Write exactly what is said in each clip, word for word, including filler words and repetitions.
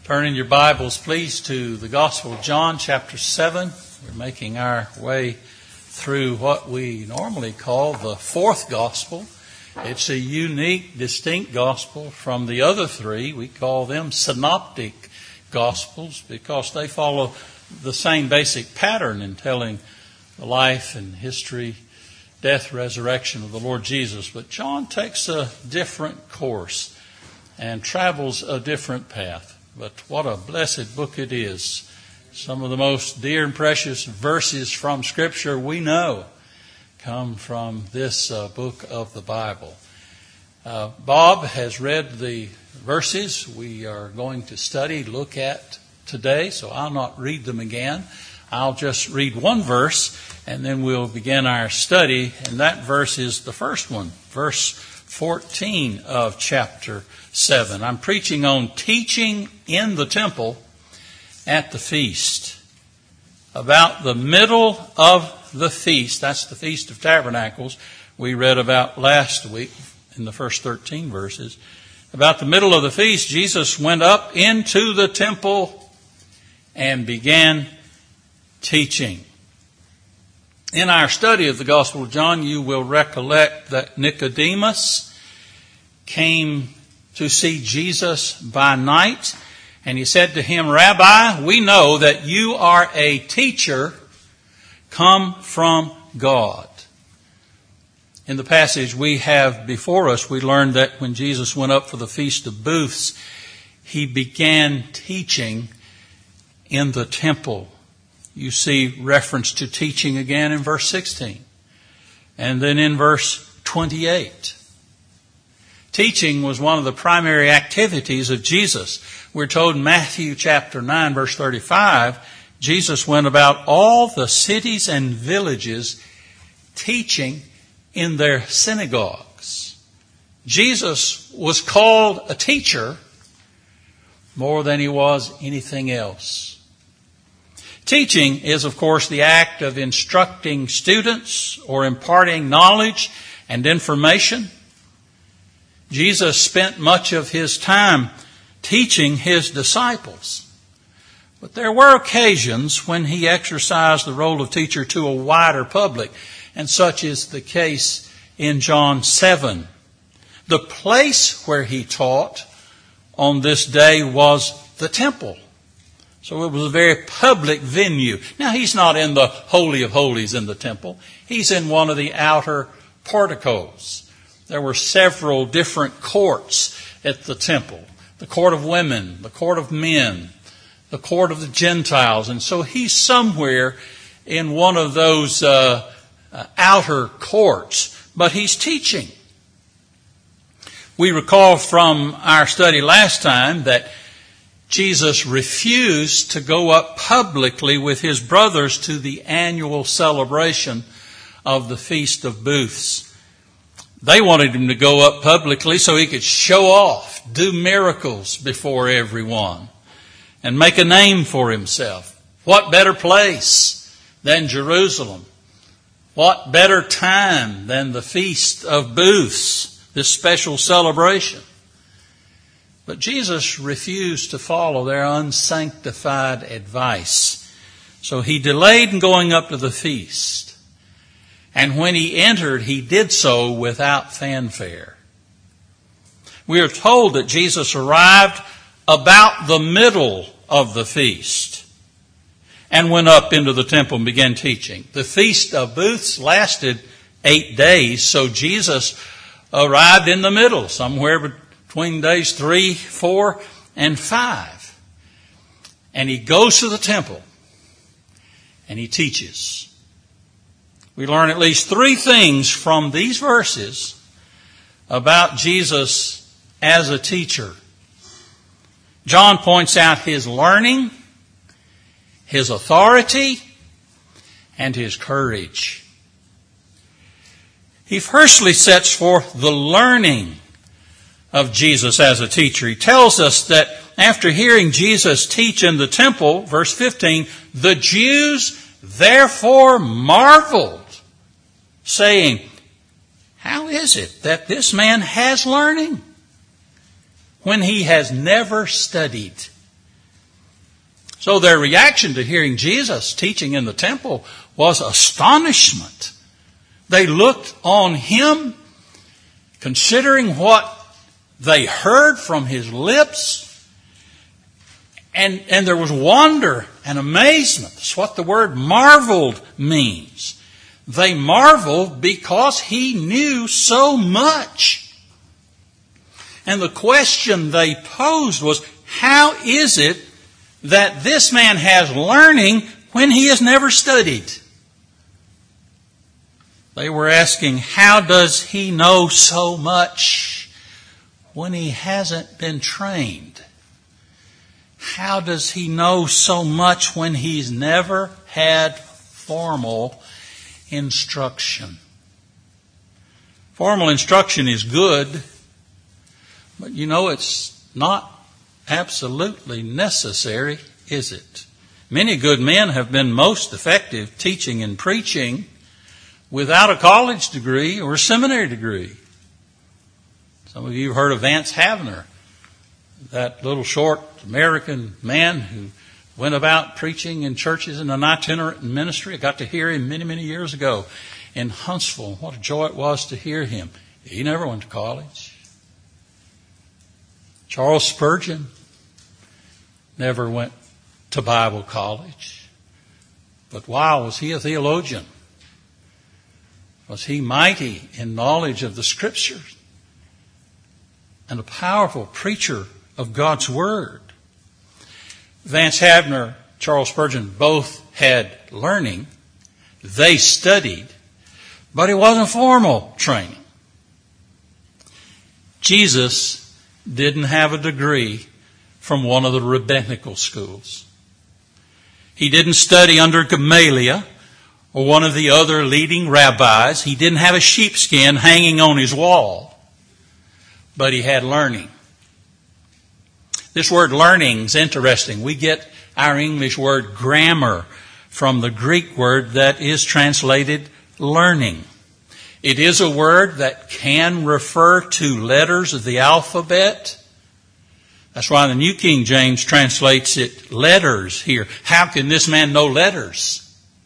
Turn in your Bibles, please, to the Gospel of John, chapter seven. We're making our way through what we normally call the fourth Gospel. It's a unique, distinct Gospel from the other three. We call them synoptic Gospels because they follow the same basic pattern in telling the life and history, death, resurrection of the Lord Jesus. But John takes a different course and travels a different path. But what a blessed book it is. Some of the most dear and precious verses from Scripture we know come from this uh, book of the Bible. Uh, Bob has read the verses we are going to study, look at today, so I'll not read them again. I'll just read one verse, and then we'll begin our study. And that verse is the first one, verse fourteen of chapter seven. I'm preaching on teaching in the temple at the feast. About the middle of the feast, that's the Feast of Tabernacles, we read about last week in the first thirteen verses. About the middle of the feast, Jesus went up into the temple and began teaching. In our study of the Gospel of John, you will recollect that Nicodemus came to see Jesus by night, and he said to him, "Rabbi, we know that you are a teacher come from God." In the passage we have before us, we learned that when Jesus went up for the Feast of Booths, he began teaching in the temple. You see reference to teaching again in verse sixteen, and then in verse twenty-eight. Teaching was one of the primary activities of Jesus. We're told in Matthew chapter nine, verse thirty-five, Jesus went about all the cities and villages teaching in their synagogues. Jesus was called a teacher more than he was anything else. Teaching is, of course, the act of instructing students or imparting knowledge and information. Jesus spent much of his time teaching his disciples. But there were occasions when he exercised the role of teacher to a wider public, and such is the case in John seven. The place where he taught on this day was the temple. So it was a very public venue. Now, he's not in the Holy of Holies in the temple. He's in one of the outer porticos. There were several different courts at the temple. The court of women, the court of men, the court of the Gentiles. And so he's somewhere in one of those uh, uh, outer courts, but he's teaching. We recall from our study last time that Jesus refused to go up publicly with his brothers to the annual celebration of the Feast of Booths. They wanted him to go up publicly so he could show off, do miracles before everyone, and make a name for himself. What better place than Jerusalem? What better time than the Feast of Booths, this special celebration? But Jesus refused to follow their unsanctified advice. So he delayed in going up to the feast. And when he entered, he did so without fanfare. We are told that Jesus arrived about the middle of the feast and went up into the temple and began teaching. The Feast of Booths lasted eight days, so Jesus arrived in the middle, somewhere between days three, four, and five. And he goes to the temple and he teaches. We learn at least three things from these verses about Jesus as a teacher. John points out his learning, his authority, and his courage. He firstly sets forth the learning of Jesus as a teacher. He tells us that after hearing Jesus teach in the temple, verse fifteen, the Jews therefore marveled, saying, "How is it that this man has learning when he has never studied?" So their reaction to hearing Jesus teaching in the temple was astonishment. They looked on him, considering what they heard from his lips, and, and there was wonder and amazement. That's what the word marveled means. They marveled because he knew so much. And the question they posed was, how is it that this man has learning when he has never studied? They were asking, how does he know so much when he hasn't been trained? How does he know so much when he's never had formal instruction? Formal instruction is good, but you know it's not absolutely necessary, is it? Many good men have been most effective teaching and preaching without a college degree or a seminary degree. Some of you have heard of Vance Havner, that little short American man who went about preaching in churches in an itinerant ministry. I got to hear him many, many years ago in Huntsville. What a joy it was to hear him. He never went to college. Charles Spurgeon never went to Bible college. But wow, was he a theologian? Was he mighty in knowledge of the Scriptures and a powerful preacher of God's Word? Vance Havner, Charles Spurgeon both had learning. They studied, but it wasn't formal training. Jesus didn't have a degree from one of the rabbinical schools. He didn't study under Gamaliel or one of the other leading rabbis. He didn't have a sheepskin hanging on his wall, but he had learning. This word learning is interesting. We get our English word grammar from the Greek word that is translated learning. It is a word that can refer to letters of the alphabet. That's why the New King James translates it letters here. How can this man know letters?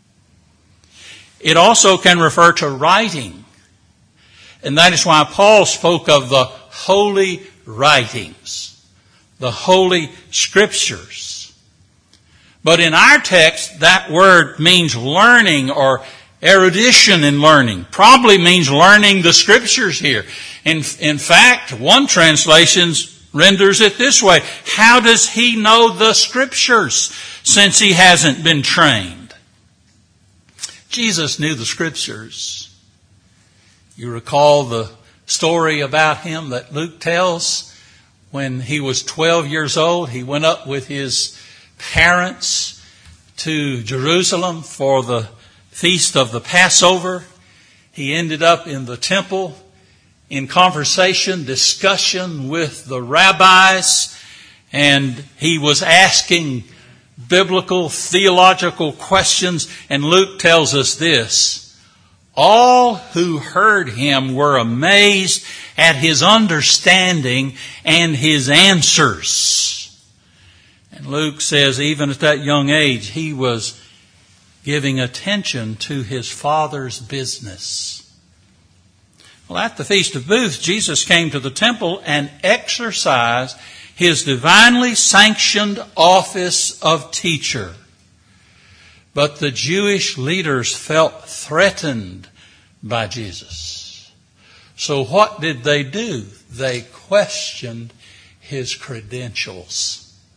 It also can refer to writing. And that is why Paul spoke of the holy writings, the holy scriptures. But in our text, that word means learning or erudition in learning. Probably means learning the scriptures here. In, in fact, one translation renders it this way: how does he know the scriptures since he hasn't been trained? Jesus knew the scriptures. You recall the story about him that Luke tells. When he was twelve years old, he went up with his parents to Jerusalem for the feast of the Passover. He ended up in the temple in conversation, discussion with the rabbis, and he was asking biblical, theological questions. And Luke tells us this: all who heard him were amazed at his understanding and his answers. And Luke says even at that young age, he was giving attention to his Father's business. Well, at the Feast of Booths, Jesus came to the temple and exercised his divinely sanctioned office of teacher. But the Jewish leaders felt threatened by Jesus. So what did they do? They questioned his credentials.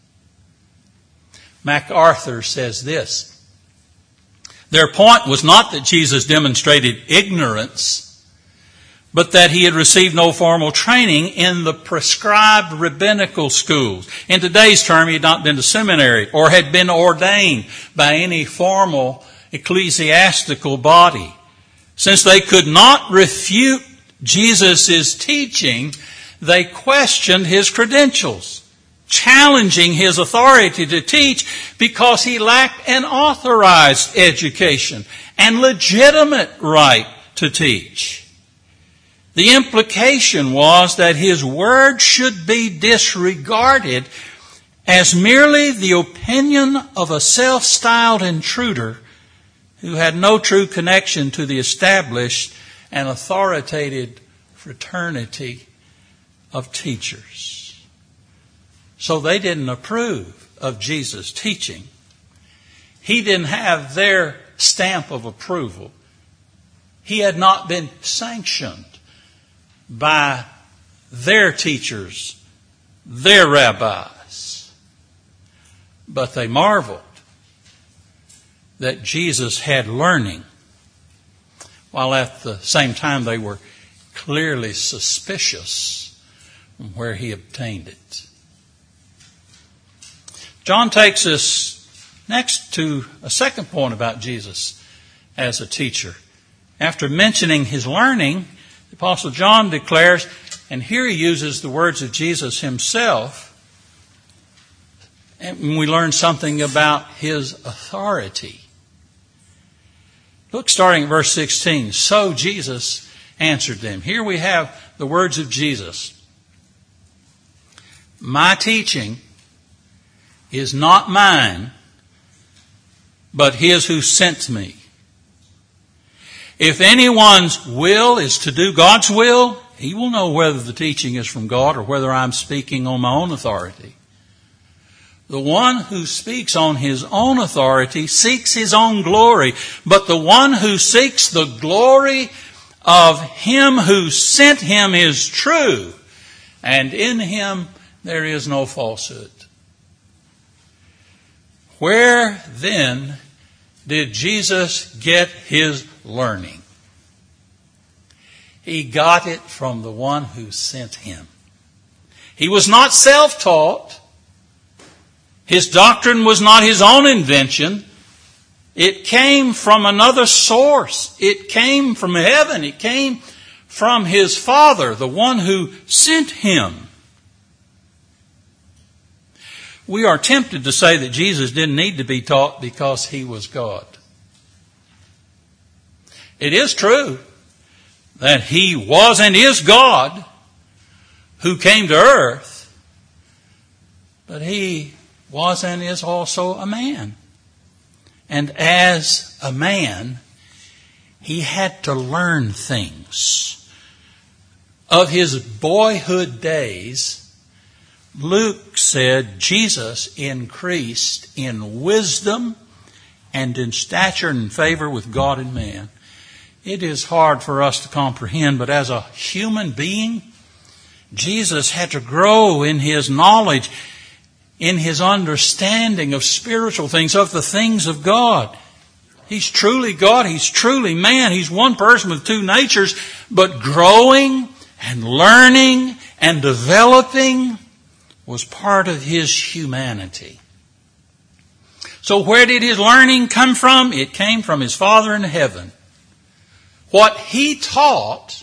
MacArthur says this: their point was not that Jesus demonstrated ignorance, but that he had received no formal training in the prescribed rabbinical schools. In today's term, he had not been to seminary or had been ordained by any formal ecclesiastical body. Since they could not refute Jesus' teaching, they questioned his credentials, challenging his authority to teach because he lacked an authorized education and legitimate right to teach. The implication was that his word should be disregarded as merely the opinion of a self-styled intruder who had no true connection to the established and authoritative fraternity of teachers. So they didn't approve of Jesus' teaching. He didn't have their stamp of approval. He had not been sanctioned by their teachers, their rabbis. But they marveled that Jesus had learning, while at the same time they were clearly suspicious from where he obtained it. John takes us next to a second point about Jesus as a teacher. After mentioning his learning, the Apostle John declares, and here he uses the words of Jesus himself, and we learn something about his authority. Look, starting at verse sixteen. So Jesus answered them. Here we have the words of Jesus. My teaching is not mine, but his who sent me. If anyone's will is to do God's will, he will know whether the teaching is from God or whether I'm speaking on my own authority. The one who speaks on his own authority seeks his own glory, but the one who seeks the glory of him who sent him is true, and in him there is no falsehood. Where then did Jesus get his learning? He got it from the one who sent him. He was not self-taught. His doctrine was not his own invention. It came from another source. It came from heaven. It came from his Father, the one who sent him. We are tempted to say that Jesus didn't need to be taught because he was God. It is true that he was and is God who came to earth, but he was and is also a man. And as a man, he had to learn things. Of his boyhood days, Luke said Jesus increased in wisdom and in stature and favor with God and man. It is hard for us to comprehend, but as a human being, Jesus had to grow in his knowledge, in his understanding of spiritual things, of the things of God. He's truly God. He's truly man. He's one person with two natures, but growing and learning and developing was part of his humanity. So where did his learning come from? It came from his Father in heaven. What he taught,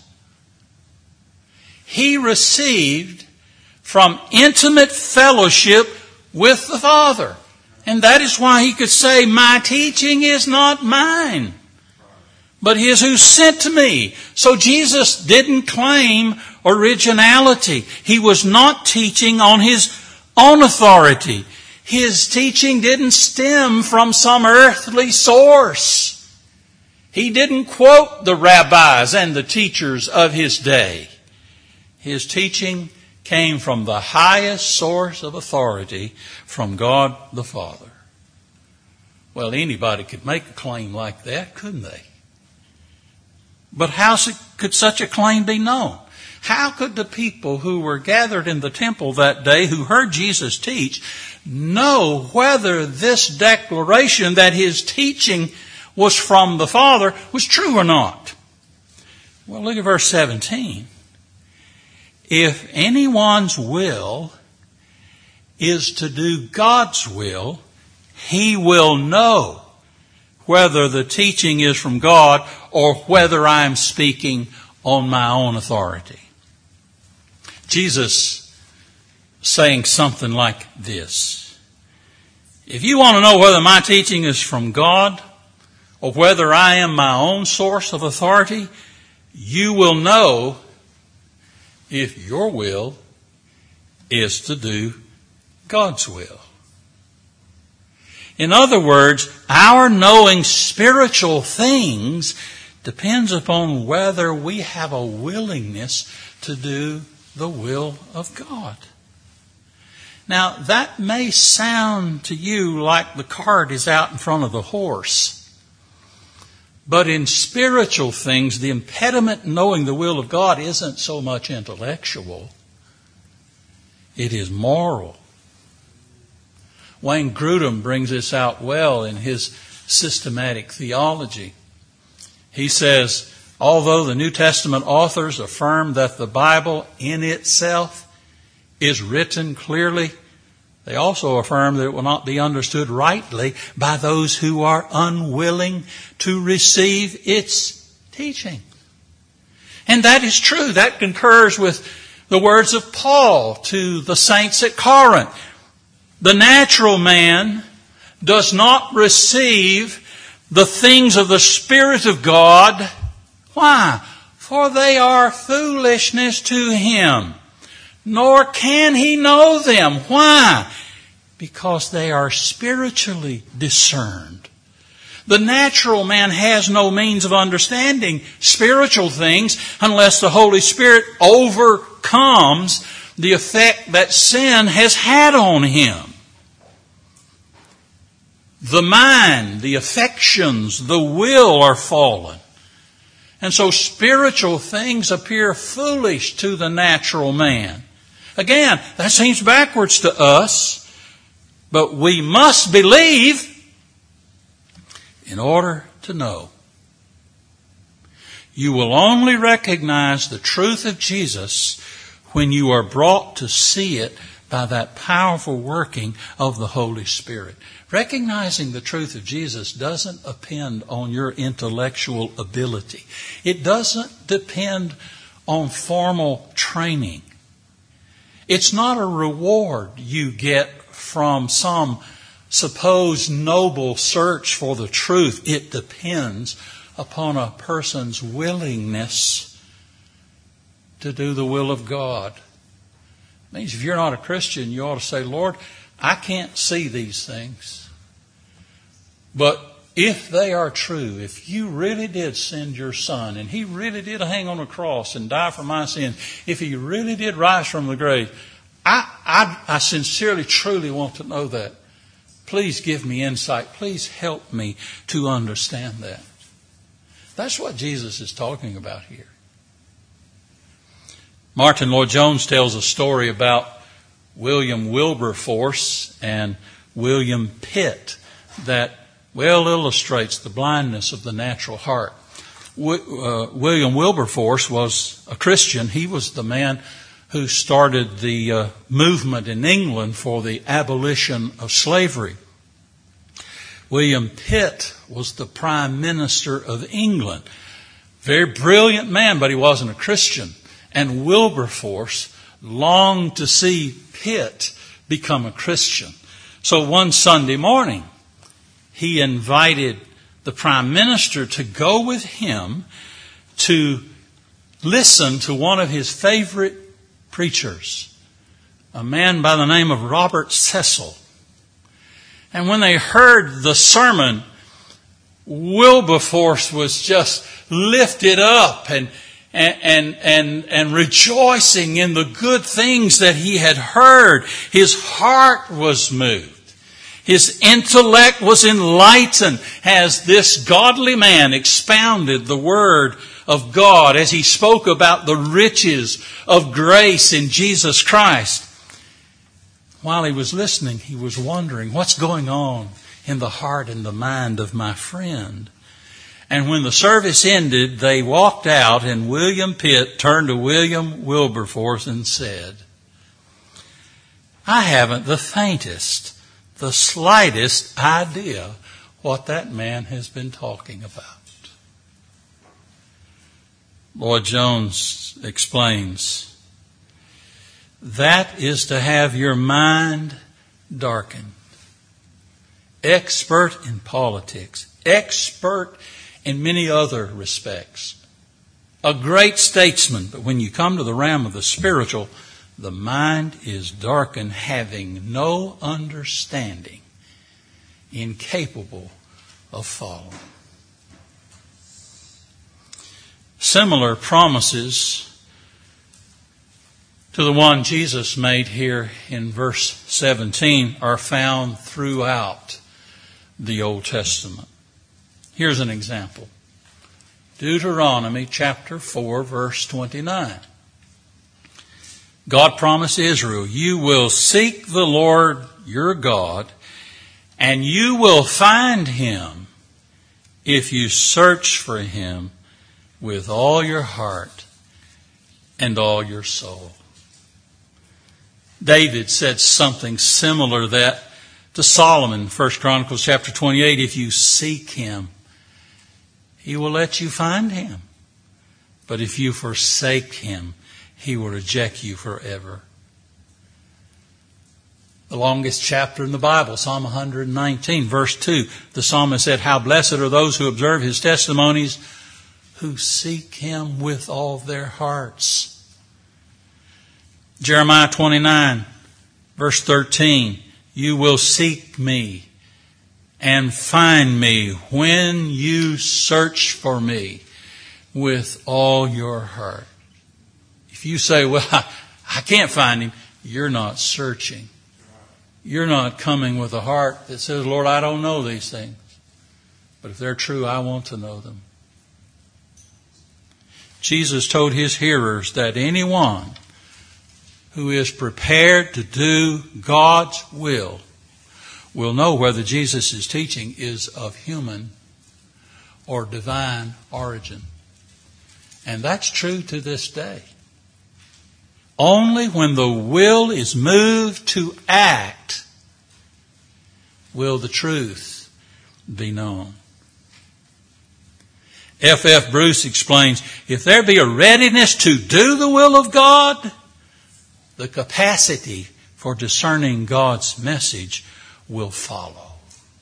he received from intimate fellowship with the Father. And that is why he could say, my teaching is not mine, but his who sent me. So Jesus didn't claim originality. He was not teaching on his own authority. His teaching didn't stem from some earthly source. He didn't quote the rabbis and the teachers of his day. His teaching came from the highest source of authority, from God the Father. Well, anybody could make a claim like that, couldn't they? But how could such a claim be known? How could the people who were gathered in the temple that day, who heard Jesus teach, know whether this declaration that his teaching was from the Father was true or not? Well, look at verse seventeen. If anyone's will is to do God's will, he will know whether the teaching is from God or whether I'm speaking on my own authority. Jesus saying something like this. If you want to know whether my teaching is from God or whether I am my own source of authority, you will know if your will is to do God's will. In other words, our knowing spiritual things depends upon whether we have a willingness to do the will of God. Now, that may sound to you like the cart is out in front of the horse. But in spiritual things, the impediment in knowing the will of God isn't so much intellectual. It is moral. Wayne Grudem brings this out well in his systematic theology. He says, although the New Testament authors affirm that the Bible in itself is written clearly, they also affirm that it will not be understood rightly by those who are unwilling to receive its teaching. And that is true. That concurs with the words of Paul to the saints at Corinth. The natural man does not receive the things of the Spirit of God. Why? For they are foolishness to him. Nor can he know them. Why? Because they are spiritually discerned. The natural man has no means of understanding spiritual things unless the Holy Spirit overcomes the effect that sin has had on him. The mind, the affections, the will are fallen. And so spiritual things appear foolish to the natural man. Again, that seems backwards to us, but we must believe in order to know. You will only recognize the truth of Jesus when you are brought to see it by that powerful working of the Holy Spirit. Recognizing the truth of Jesus doesn't depend on your intellectual ability. It doesn't depend on formal training. It's not a reward you get from some supposed noble search for the truth. It depends upon a person's willingness to do the will of God. It means if you're not a Christian, you ought to say, Lord, I can't see these things. But if they are true, if you really did send your Son, and He really did hang on a cross and die for my sins, if He really did rise from the grave, I, I, I sincerely, truly want to know that. Please give me insight. Please help me to understand that. That's what Jesus is talking about here. Martin Lloyd-Jones tells a story about William Wilberforce and William Pitt that well illustrates the blindness of the natural heart. Uh, William Wilberforce was a Christian. He was the man who started the uh, movement in England for the abolition of slavery. William Pitt was the Prime Minister of England. Very brilliant man, but he wasn't a Christian. And Wilberforce longed to see Pitt become a Christian. So one Sunday morning, he invited the Prime Minister to go with him to listen to one of his favorite preachers, a man by the name of Robert Cecil. And when they heard the sermon, Wilberforce was just lifted up and and and and, and rejoicing in the good things that he had heard. His heart was moved. His intellect was enlightened as this godly man expounded the Word of God as he spoke about the riches of grace in Jesus Christ. While he was listening, he was wondering, what's going on in the heart and the mind of my friend? And when the service ended, they walked out, and William Pitt turned to William Wilberforce and said, I haven't the faintest, the slightest idea what that man has been talking about. Lloyd-Jones explains, that is to have your mind darkened. Expert in politics, expert in many other respects, a great statesman, but when you come to the realm of the spiritual, the mind is darkened, having no understanding, incapable of following. Similar promises to the one Jesus made here in verse seventeen are found throughout the Old Testament. Here's an example. Deuteronomy chapter four, verse twenty-nine. God promised Israel, you will seek the Lord your God, and you will find him if you search for him with all your heart and all your soul. David said something similar to that to Solomon, First Chronicles chapter twenty-eight. If you seek him, he will let you find him. But if you forsake him, he will reject you forever. The longest chapter in the Bible, Psalm one nineteen, verse two, the psalmist said, how blessed are those who observe his testimonies, who seek him with all their hearts. Jeremiah twenty-nine, verse thirteen, you will seek me and find me when you search for me with all your heart. If you say, well, I, I can't find him, you're not searching. You're not coming with a heart that says, Lord, I don't know these things. But if they're true, I want to know them. Jesus told his hearers that anyone who is prepared to do God's will will know whether Jesus' teaching is of human or divine origin. And that's true to this day. Only when the will is moved to act will the truth be known. F F Bruce explains, if there be a readiness to do the will of God, the capacity for discerning God's message will follow.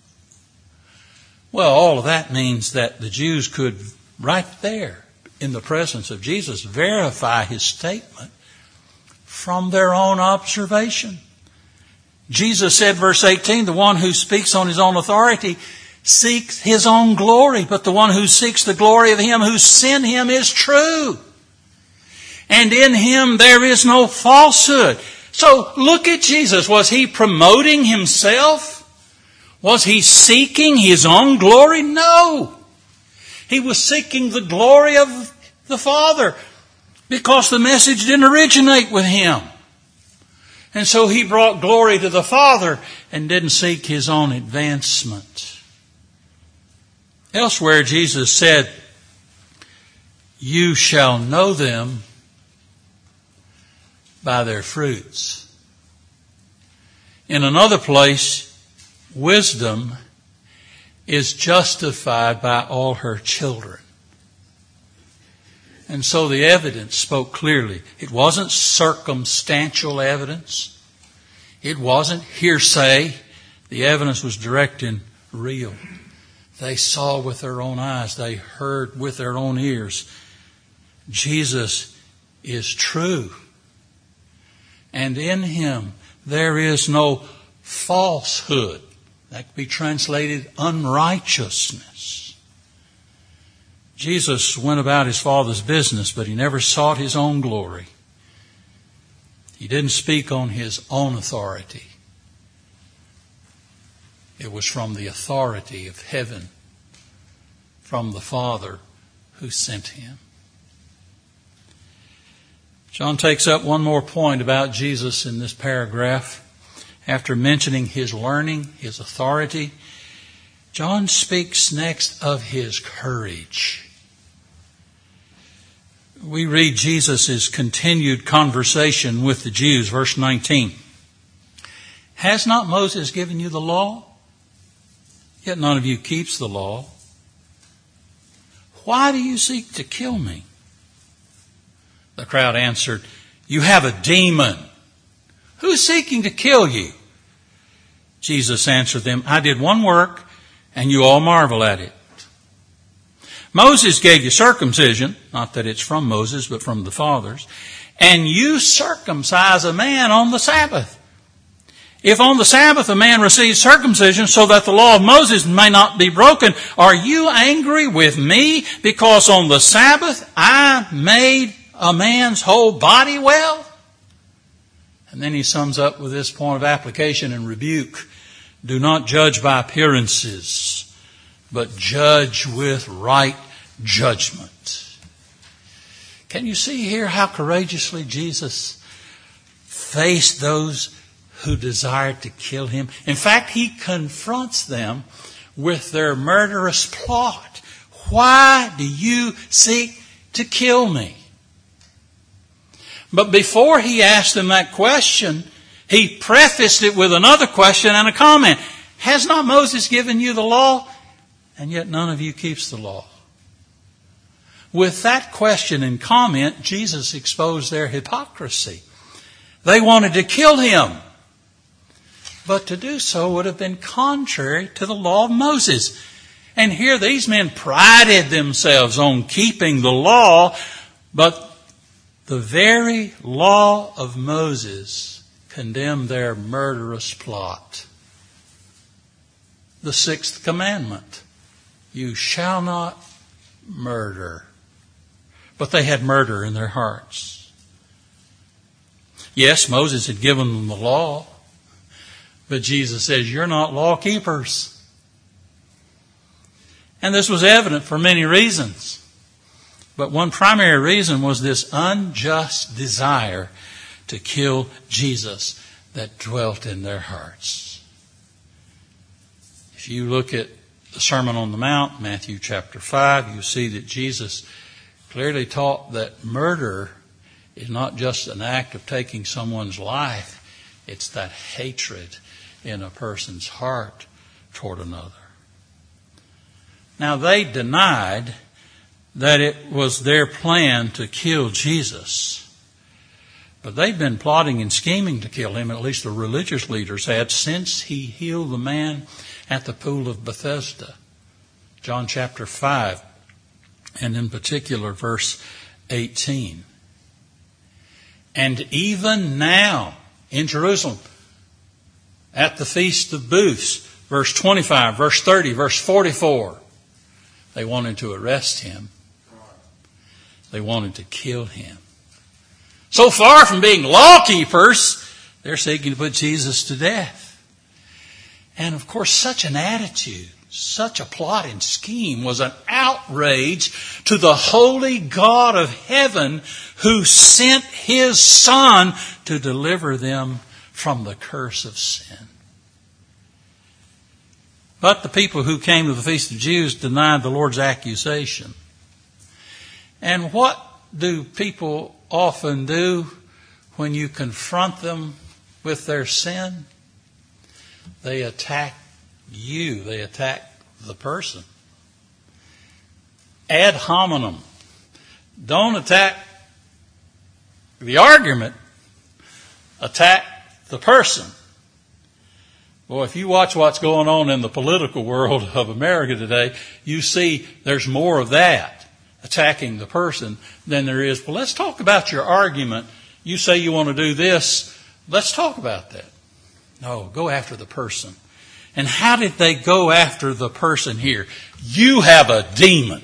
Well, all of that means that the Jews could, right there in the presence of Jesus, verify his statement from their own observation. Jesus said, verse eighteen, the one who speaks on his own authority seeks his own glory, but the one who seeks the glory of him who sent him is true. And in him there is no falsehood. So look at Jesus. Was he promoting himself? Was he seeking his own glory? No. He was seeking the glory of the Father because the message didn't originate with him. And so he brought glory to the Father and didn't seek his own advancement. Elsewhere, Jesus said, you shall know them by their fruits. In another place, wisdom is justified by all her children. And so the evidence spoke clearly. It wasn't circumstantial evidence. It wasn't hearsay. The evidence was direct and real. They saw with their own eyes. They heard with their own ears. Jesus is true. And in him there is no falsehood. That could be translated unrighteousness. Jesus went about his Father's business, but he never sought his own glory. He didn't speak on his own authority. It was from the authority of heaven, from the Father who sent him. John takes up one more point about Jesus in this paragraph. After mentioning his learning, his authority, John speaks next of his courage. We read Jesus' continued conversation with the Jews, verse nineteen. Has not Moses given you the law? Yet none of you keeps the law. Why do you seek to kill me? The crowd answered, you have a demon. Who's seeking to kill you? Jesus answered them, I did one work, and you all marvel at it. Moses gave you circumcision, not that it's from Moses, but from the fathers, and you circumcise a man on the Sabbath. If on the Sabbath a man receives circumcision so that the law of Moses may not be broken, are you angry with me because on the Sabbath I made a man's whole body well? And then he sums up with this point of application and rebuke. Do not judge by appearances, but judge with right judgment. Can you see here how courageously Jesus faced those who desired to kill him? In fact, he confronts them with their murderous plot. Why do you seek to kill me? But before he asked them that question, he prefaced it with another question and a comment. Has not Moses given you the law? And yet none of you keeps the law. With that question and comment, Jesus exposed their hypocrisy. They wanted to kill him. But to do so would have been contrary to the law of Moses. And here these men prided themselves on keeping the law, but the very law of Moses condemned their murderous plot. The sixth commandment, you shall not murder. But they had murder in their hearts. Yes, Moses had given them the law, but Jesus says, you're not law keepers. And this was evident for many reasons. But one primary reason was this unjust desire to kill Jesus that dwelt in their hearts. If you look at the Sermon on the Mount, Matthew chapter five, you see that Jesus clearly taught that murder is not just an act of taking someone's life. It's that hatred in a person's heart toward another. Now, they denied that it was their plan to kill Jesus. But they'd been plotting and scheming to kill him, at least the religious leaders had, since he healed the man at the pool of Bethesda. John chapter five, and in particular verse eighteen. And even now in Jerusalem, at the Feast of Booths, verse twenty-five, verse thirty, verse forty-four, they wanted to arrest him. They wanted to kill him. So far from being law keepers, they're seeking to put Jesus to death. And of course, such an attitude, such a plot and scheme was an outrage to the holy God of heaven who sent his Son to deliver them from the curse of sin. But the people who came to the Feast of Jews denied the Lord's accusation. And what do people often do when you confront them with their sin? They attack you. They attack the person. Ad hominem. Don't attack the argument. Attack the person. Well, if you watch what's going on in the political world of America today, you see there's more of that, attacking the person, than there is, well, let's talk about your argument. You say you want to do this. Let's talk about that. No, go after the person. And how did they go after the person here? You have a demon.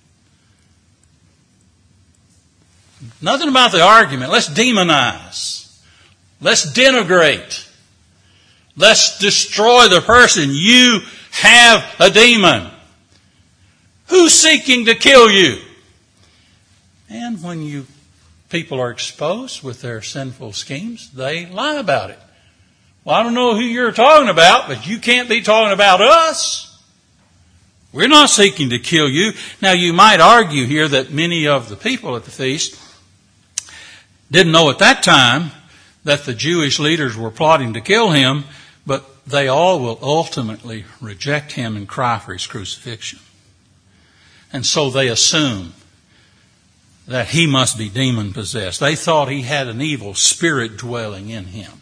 Nothing about the argument. Let's demonize. Let's denigrate. Let's destroy the person. You have a demon. Who's seeking to kill you? And when you people are exposed with their sinful schemes, they lie about it. Well, I don't know who you're talking about, but you can't be talking about us. We're not seeking to kill you. Now, you might argue here that many of the people at the feast didn't know at that time that the Jewish leaders were plotting to kill him, but they all will ultimately reject him and cry for his crucifixion. And so they assume that he must be demon-possessed. They thought he had an evil spirit dwelling in him.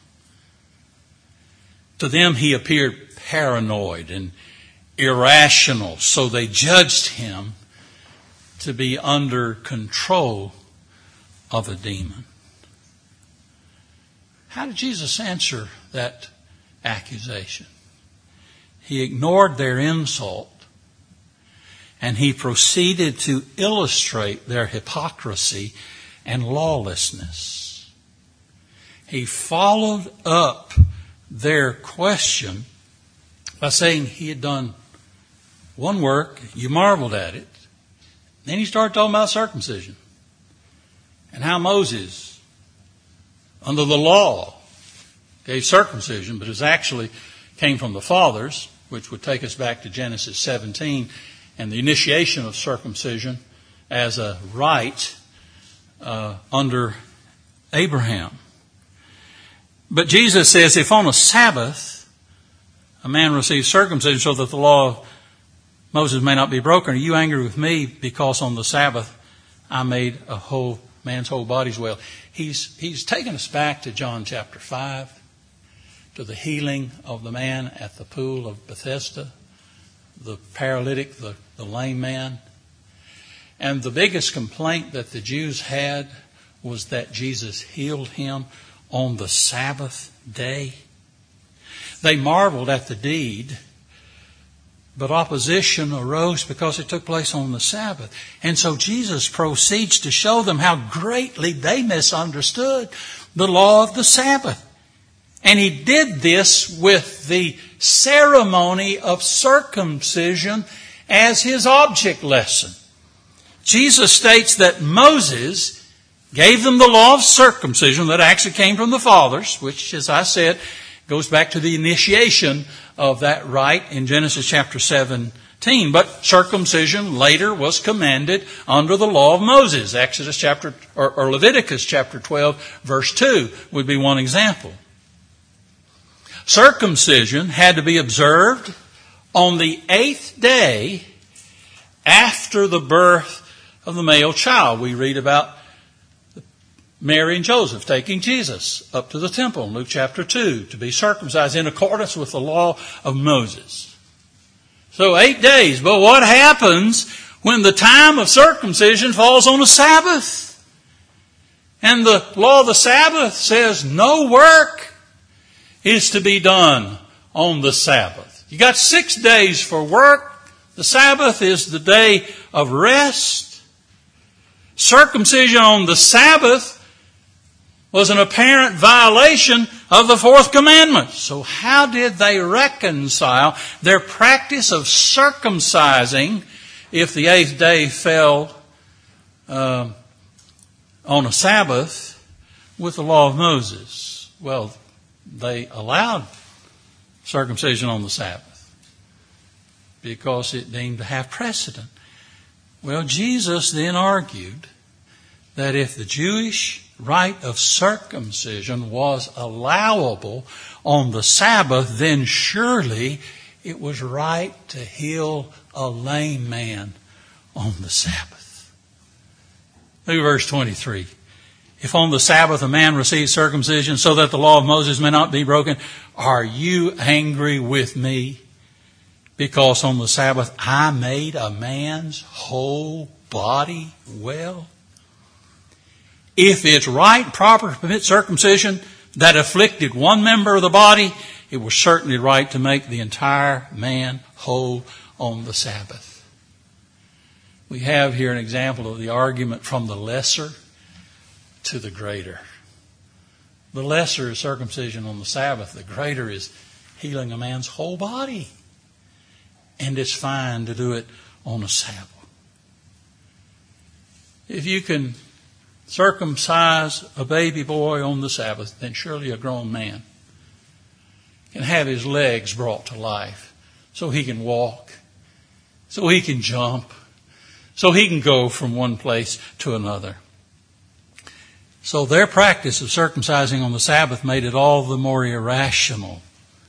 To them, he appeared paranoid and irrational, so they judged him to be under control of a demon. How did Jesus answer that accusation? He ignored their insult, and he proceeded to illustrate their hypocrisy and lawlessness. He followed up their question by saying he had done one work, you marveled at it. Then he started talking about circumcision and how Moses, under the law, gave circumcision, but it actually came from the fathers, which would take us back to Genesis seventeen and the initiation of circumcision as a rite uh, under Abraham. But Jesus says, if on a Sabbath a man receives circumcision so that the law of Moses may not be broken, are you angry with me because on the Sabbath I made a whole man's whole body's well? He's, he's taken us back to John chapter five, to the healing of the man at the pool of Bethesda, the paralytic, the, the lame man. And the biggest complaint that the Jews had was that Jesus healed him on the Sabbath day. They marveled at the deed, but opposition arose because it took place on the Sabbath. And so Jesus proceeds to show them how greatly they misunderstood the law of the Sabbath. And he did this with the ceremony of circumcision as his object lesson. Jesus states that Moses gave them the law of circumcision that actually came from the fathers, which, as I said, goes back to the initiation of that rite in Genesis chapter seventeen. But circumcision later was commanded under the law of Moses. Exodus chapter, or, or Leviticus chapter twelve, verse two would be one example. Circumcision had to be observed on the eighth day after the birth of the male child. We read about Mary and Joseph taking Jesus up to the temple in Luke chapter two to be circumcised in accordance with the law of Moses. So eight days. But what happens when the time of circumcision falls on a Sabbath? And the law of the Sabbath says no work is to be done on the Sabbath. You got six days for work. The Sabbath is the day of rest. Circumcision on the Sabbath was an apparent violation of the fourth commandment. So how did they reconcile their practice of circumcising if the eighth day fell uh, on a Sabbath with the law of Moses? Well, they allowed circumcision on the Sabbath because it deemed to have precedent. Well, Jesus then argued that if the Jewish rite of circumcision was allowable on the Sabbath, then surely it was right to heal a lame man on the Sabbath. Look at verse twenty-three. If on the Sabbath a man receives circumcision so that the law of Moses may not be broken, are you angry with me because on the Sabbath I made a man's whole body well? If it's right and proper to permit circumcision that afflicted one member of the body, it was certainly right to make the entire man whole on the Sabbath. We have here an example of the argument from the lesser to the greater. The lesser is circumcision on the Sabbath. The greater is healing a man's whole body. And it's fine to do it on a Sabbath. If you can circumcise a baby boy on the Sabbath, then surely a grown man can have his legs brought to life so he can walk, so he can jump, so he can go from one place to another. So their practice of circumcising on the Sabbath made it all the more irrational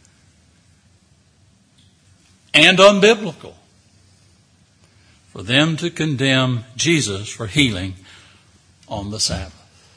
and unbiblical for them to condemn Jesus for healing on the Sabbath.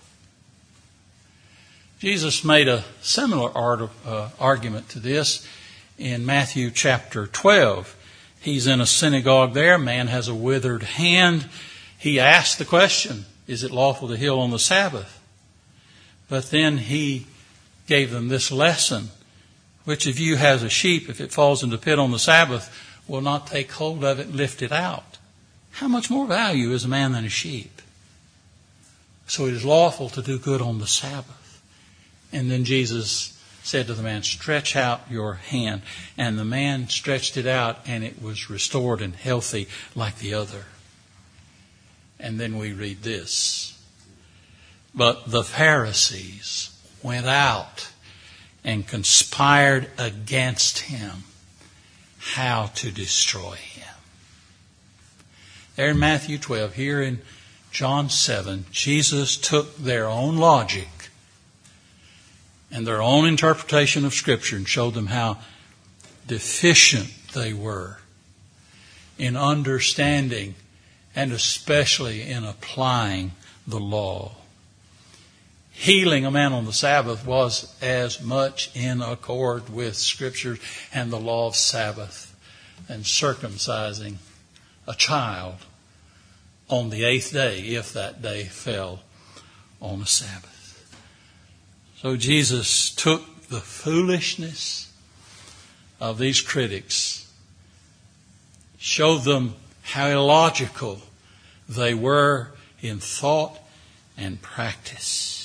Jesus made a similar art, uh, argument to this in Matthew chapter twelve. He's in a synagogue there. A man has a withered hand. He asked the question, is it lawful to heal on the Sabbath? But then he gave them this lesson. Which of you has a sheep, if it falls into the pit on the Sabbath, will not take hold of it and lift it out? How much more value is a man than a sheep? So it is lawful to do good on the Sabbath. And then Jesus said to the man, stretch out your hand. And the man stretched it out, and it was restored and healthy like the other. And then we read this. But the Pharisees went out and conspired against him how to destroy him. There in Matthew twelve, here in John seven, Jesus took their own logic and their own interpretation of Scripture and showed them how deficient they were in understanding and especially in applying the law. Healing a man on the Sabbath was as much in accord with Scripture and the law of Sabbath and circumcising a child on the eighth day, if that day fell on a Sabbath. So Jesus took the foolishness of these critics, showed them how illogical they were in thought and practice.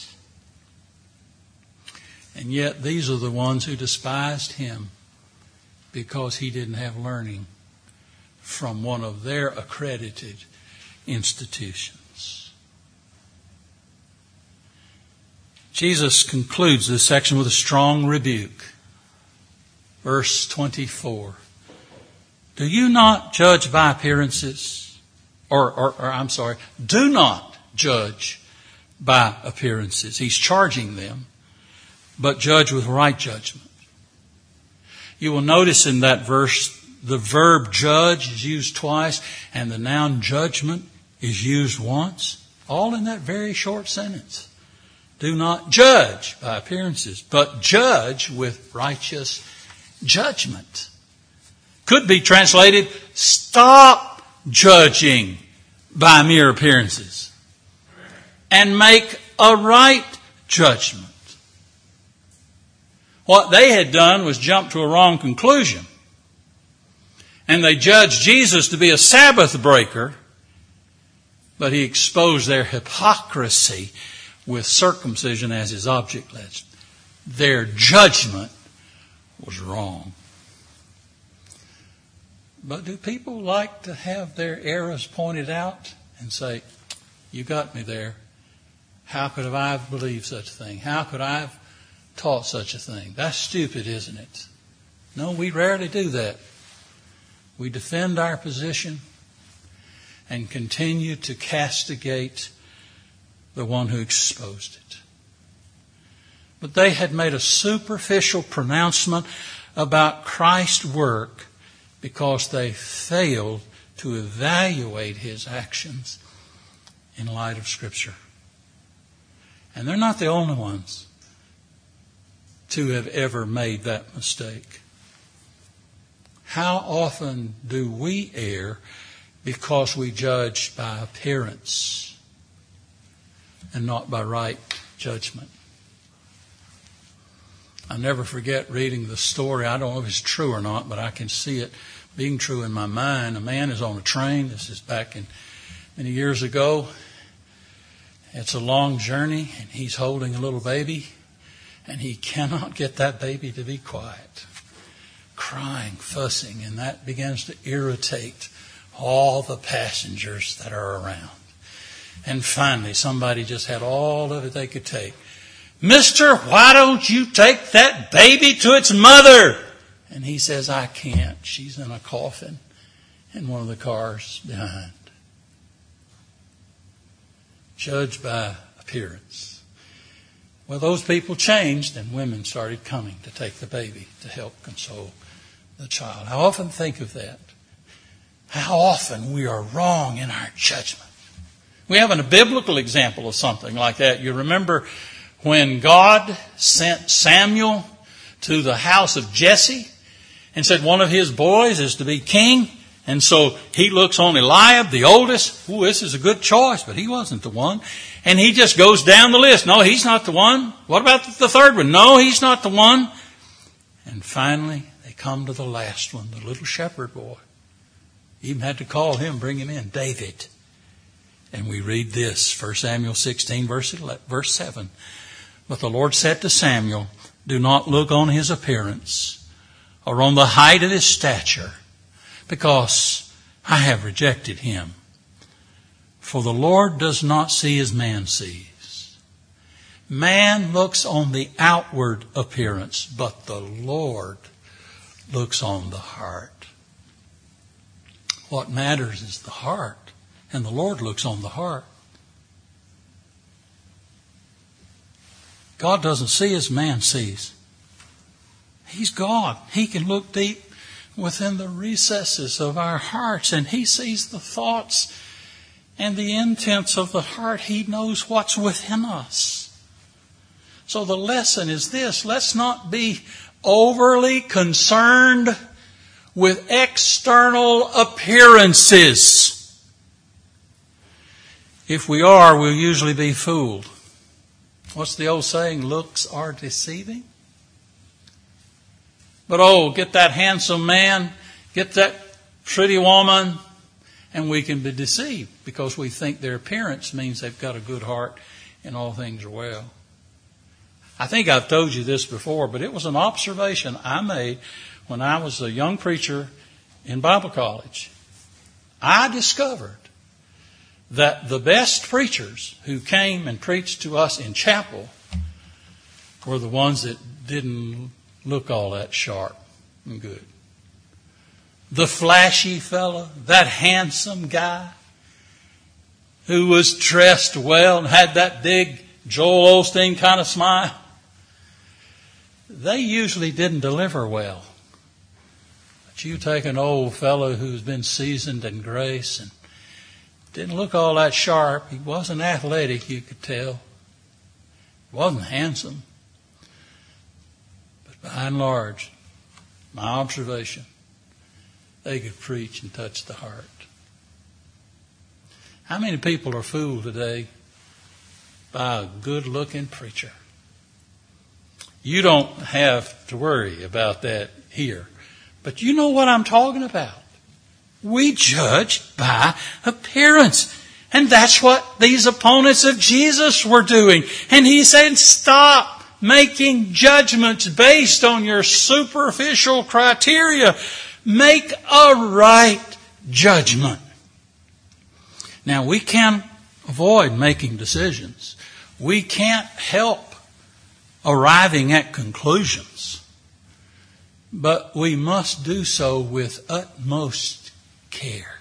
And yet these are the ones who despised him because he didn't have learning from one of their accredited institutions. Jesus concludes this section with a strong rebuke. Verse twenty-four. Do you not judge by appearances? Or, or, or I'm sorry, do not judge by appearances. He's charging them. But judge with right judgment. You will notice in that verse the verb judge is used twice and the noun judgment is used once. All in that very short sentence. Do not judge by appearances, but judge with righteous judgment. Could be translated, stop judging by mere appearances and make a right judgment. What they had done was jump to a wrong conclusion. And they judged Jesus to be a Sabbath breaker, but he exposed their hypocrisy with circumcision as his object lesson. Their judgment was wrong. But do people like to have their errors pointed out and say, you got me there. How could I have believed such a thing? How could I have taught such a thing? That's stupid, isn't it? No, we rarely do that. We defend our position and continue to castigate the one who exposed it. But they had made a superficial pronouncement about Christ's work because they failed to evaluate his actions in light of Scripture. And they're not the only ones to have ever made that mistake. How often do we err because we judge by appearance and not by right judgment? I'll never forget reading the story. I don't know if it's true or not, but I can see it being true in my mind. A man is on a train. This is back in many years ago. It's a long journey, and he's holding a little baby. And he cannot get that baby to be quiet. Crying, fussing, and that begins to irritate all the passengers that are around. And finally, somebody just had all of it they could take. Mister, why don't you take that baby to its mother? And he says, I can't. She's in a coffin in one of the cars behind. Judge by appearance. Well, those people changed and women started coming to take the baby to help console the child. I often think of that. How often we are wrong in our judgment. We have a biblical example of something like that. You remember when God sent Samuel to the house of Jesse and said one of his boys is to be king, And so he looks on Eliab, the oldest. Ooh, this is a good choice, but he wasn't the one. And he just goes down the list. No, he's not the one. What about the third one? No, he's not the one. And finally, they come to the last one, the little shepherd boy. Even had to call him, bring him in, David. And we read this, First Samuel sixteen, verse seven. But the Lord said to Samuel, do not look on his appearance or on the height of his stature, because I have rejected him. For the Lord does not see as man sees. Man looks on the outward appearance, but the Lord looks on the heart. What matters is the heart, and the Lord looks on the heart. God doesn't see as man sees. He's God. He can look deep within the recesses of our hearts, and He sees the thoughts and the intents of the heart. He knows what's within us. So the lesson is this: let's not be overly concerned with external appearances. If we are, we'll usually be fooled. What's the old saying? Looks are deceiving. But oh, get that handsome man, get that pretty woman, and we can be deceived because we think their appearance means they've got a good heart and all things are well. I think I've told you this before, but it was an observation I made when I was a young preacher in Bible college. I discovered that the best preachers who came and preached to us in chapel were the ones that didn't look all that sharp and good. The flashy fella, that handsome guy who was dressed well and had that big Joel Osteen kind of smile, they usually didn't deliver well. But you take an old fellow who's been seasoned in grace and didn't look all that sharp. He wasn't athletic, you could tell. He wasn't handsome. But by and large, my observation, they could preach and touch the heart. How many people are fooled today by a good-looking preacher? You don't have to worry about that here. But you know what I'm talking about. We judge by appearance. And that's what these opponents of Jesus were doing. And He said, stop making judgments based on your superficial criteria. Make a right judgment. Now, we can't avoid making decisions. We can't help arriving at conclusions. But we must do so with utmost care.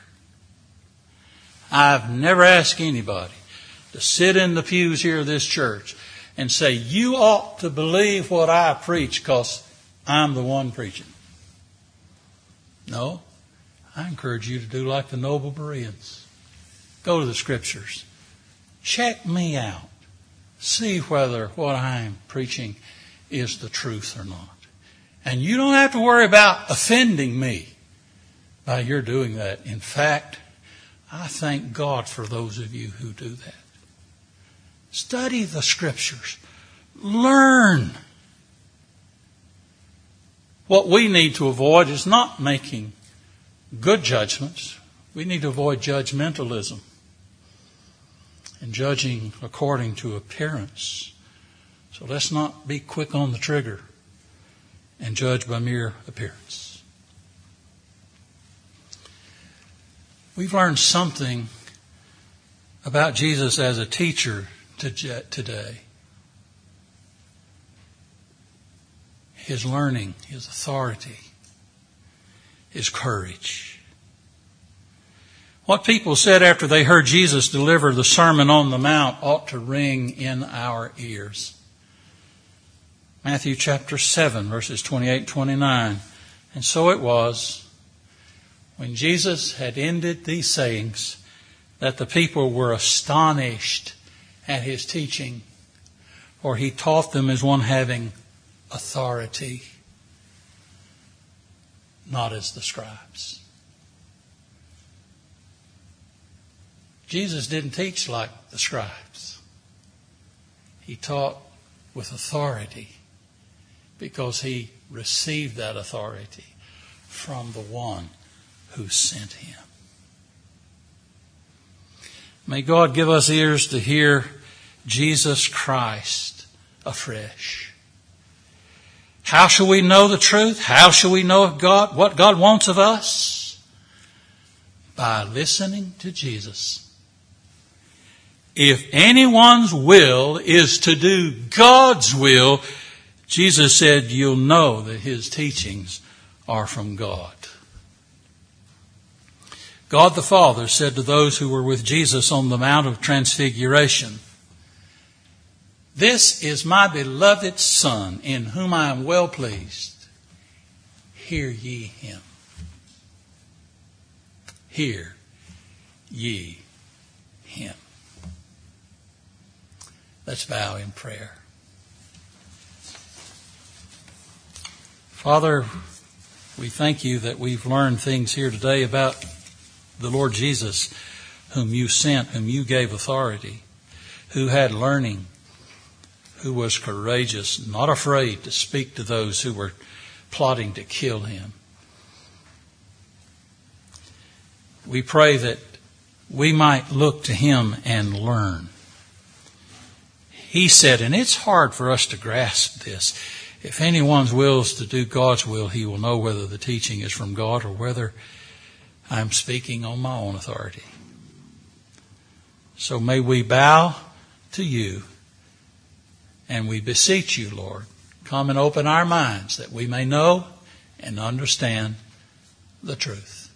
I've never asked anybody to sit in the pews here of this church and say, you ought to believe what I preach because I'm the one preaching. No, I encourage you to do like the noble Bereans. Go to the Scriptures. Check me out. See whether what I'm preaching is the truth or not. And you don't have to worry about offending me by your doing that. In fact, I thank God for those of you who do that. Study the Scriptures. Learn. What we need to avoid is not making good judgments. We need to avoid judgmentalism and judging according to appearance. So let's not be quick on the trigger and judge by mere appearance. We've learned something about Jesus as a teacher today. His learning, His authority, His courage. What people said after they heard Jesus deliver the Sermon on the Mount ought to ring in our ears. Matthew chapter seven, verses twenty-eight and twenty-nine. And so it was, when Jesus had ended these sayings, that the people were astonished at His teaching, for He taught them as one having authority, not as the scribes. Jesus didn't teach like the scribes. He taught with authority because he received that authority from the one who sent him. May God give us ears to hear Jesus Christ afresh. How shall we know the truth? How shall we know God, what God wants of us? By listening to Jesus. If anyone's will is to do God's will, Jesus said, you'll know that his teachings are from God. God the Father said to those who were with Jesus on the Mount of Transfiguration, this is my beloved Son, in whom I am well pleased. Hear ye him. Hear ye him. Let's bow in prayer. Father, we thank you that we've learned things here today about the Lord Jesus, whom you sent, whom you gave authority, who had learning, who was courageous, not afraid to speak to those who were plotting to kill him. We pray that we might look to him and learn. He said, and it's hard for us to grasp this, if anyone's will is to do God's will, he will know whether the teaching is from God or whether I'm speaking on my own authority. So may we bow to you, and we beseech you, Lord, come and open our minds that we may know and understand the truth.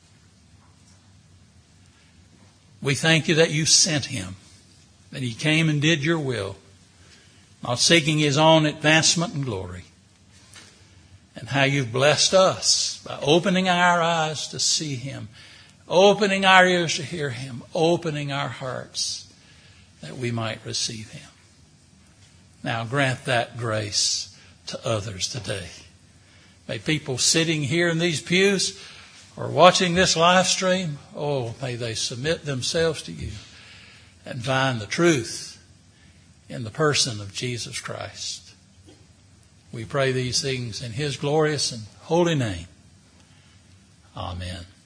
We thank you that you sent him, that he came and did your will, not seeking his own advancement and glory. And how you've blessed us by opening our eyes to see him, opening our ears to hear him, opening our hearts that we might receive him. Now grant that grace to others today. May people sitting here in these pews or watching this live stream, oh, may they submit themselves to you and find the truth in the person of Jesus Christ. We pray these things in his glorious and holy name. Amen.